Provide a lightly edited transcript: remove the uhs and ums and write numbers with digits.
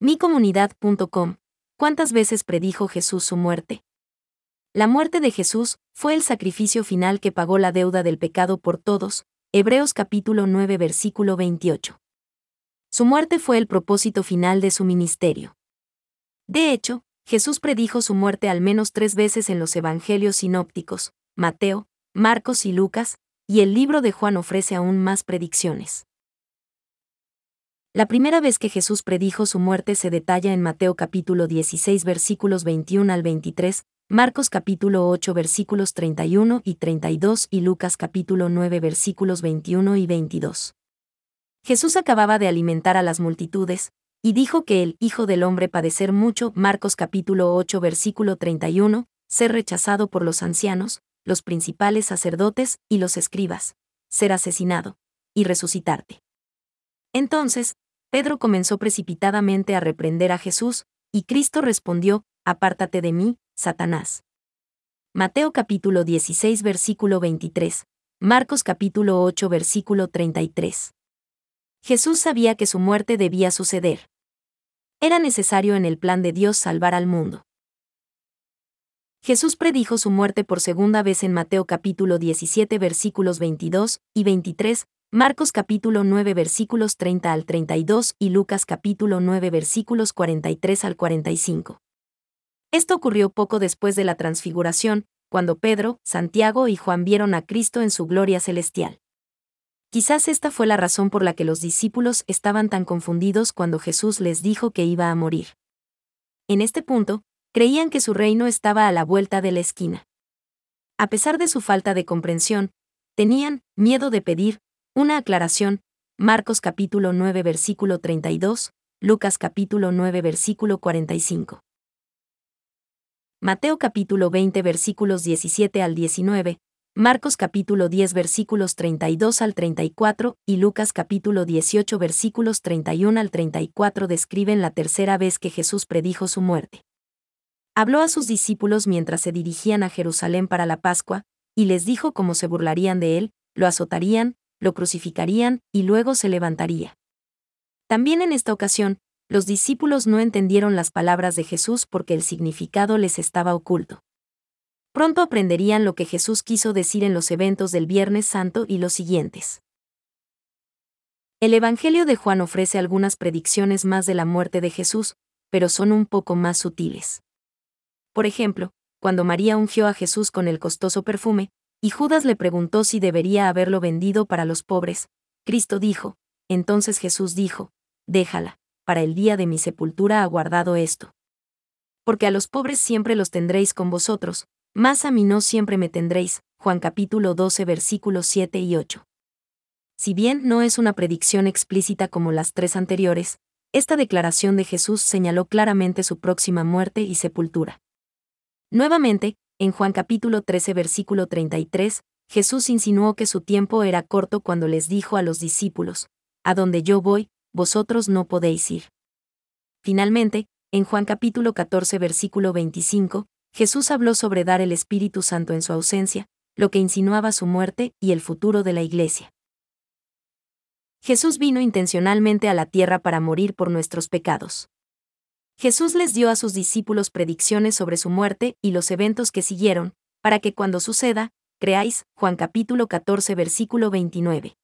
Micomunidad.com. ¿Cuántas veces predijo Jesús su muerte? La muerte de Jesús fue el sacrificio final que pagó la deuda del pecado por todos. Hebreos capítulo 9 versículo 28. Su muerte fue el propósito final de su ministerio. De hecho, Jesús predijo su muerte al menos 3 veces en los evangelios sinópticos, Mateo, Marcos y Lucas, y el libro de Juan ofrece aún más predicciones. La primera vez que Jesús predijo su muerte se detalla en Mateo capítulo 16 versículos 21 al 23, Marcos capítulo 8 versículos 31 y 32 y Lucas capítulo 9 versículos 21 y 22. Jesús acababa de alimentar a las multitudes, y dijo que el Hijo del Hombre padecer mucho, Marcos capítulo 8 versículo 31, ser rechazado por los ancianos, los principales sacerdotes y los escribas, ser asesinado, y resucitarte. Entonces, Pedro comenzó precipitadamente a reprender a Jesús, y Cristo respondió, apártate de mí, Satanás. Mateo capítulo 16 versículo 23, Marcos capítulo 8 versículo 33. Jesús sabía que su muerte debía suceder. Era necesario en el plan de Dios salvar al mundo. Jesús predijo su muerte por segunda vez en Mateo capítulo 17 versículos 22 y 23, Marcos capítulo 9 versículos 30 al 32 y Lucas capítulo 9 versículos 43 al 45. Esto ocurrió poco después de la transfiguración, cuando Pedro, Santiago y Juan vieron a Cristo en su gloria celestial. Quizás esta fue la razón por la que los discípulos estaban tan confundidos cuando Jesús les dijo que iba a morir. En este punto, creían que su reino estaba a la vuelta de la esquina. A pesar de su falta de comprensión, tenían miedo de pedir una aclaración. Marcos capítulo 9 versículo 32, Lucas capítulo 9 versículo 45. Mateo capítulo 20 versículos 17 al 19, Marcos capítulo 10 versículos 32 al 34 y Lucas capítulo 18 versículos 31 al 34 describen la tercera vez que Jesús predijo su muerte. Habló a sus discípulos mientras se dirigían a Jerusalén para la Pascua, y les dijo cómo se burlarían de él, lo azotarían, lo crucificarían y luego se levantaría. También en esta ocasión, los discípulos no entendieron las palabras de Jesús porque el significado les estaba oculto. Pronto aprenderían lo que Jesús quiso decir en los eventos del Viernes Santo y los siguientes. El Evangelio de Juan ofrece algunas predicciones más de la muerte de Jesús, pero son un poco más sutiles. Por ejemplo, cuando María ungió a Jesús con el costoso perfume, y Judas le preguntó si debería haberlo vendido para los pobres, Cristo dijo, entonces Jesús dijo, déjala, para el día de mi sepultura ha guardado esto. Porque a los pobres siempre los tendréis con vosotros, mas a mí no siempre me tendréis. Juan capítulo 12 versículos 7 y 8. Si bien no es una predicción explícita como las 3 anteriores, esta declaración de Jesús señaló claramente su próxima muerte y sepultura. Nuevamente, en Juan capítulo 13 versículo 33, Jesús insinuó que su tiempo era corto cuando les dijo a los discípulos, a donde yo voy, vosotros no podéis ir. Finalmente, en Juan capítulo 14 versículo 25, Jesús habló sobre dar el Espíritu Santo en su ausencia, lo que insinuaba su muerte y el futuro de la Iglesia. Jesús vino intencionalmente a la tierra para morir por nuestros pecados. Jesús les dio a sus discípulos predicciones sobre su muerte y los eventos que siguieron, para que cuando suceda, creáis. Juan capítulo 14 versículo 29.